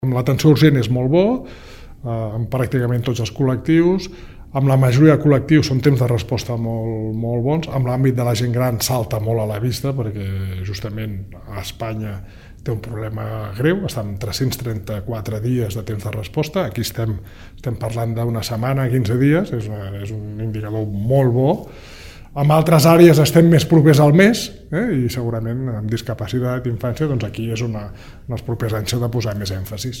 Amb l'atenció urgent és molt bo, amb pràcticament tots els col·lectius, amb la majoria de col·lectius són temps de resposta molt bons, amb l'àmbit de la gent gran salta molt a la vista perquè justament a Espanya té un problema greu, estan 334 dies de temps de resposta, aquí estem parlant d'una setmana, 15 dies, és un indicador molt bo. En altres àrees estem més propers al mes i segurament amb discapacitat, infància, doncs aquí és on en els propers anys s'ha de posar més èmfasis.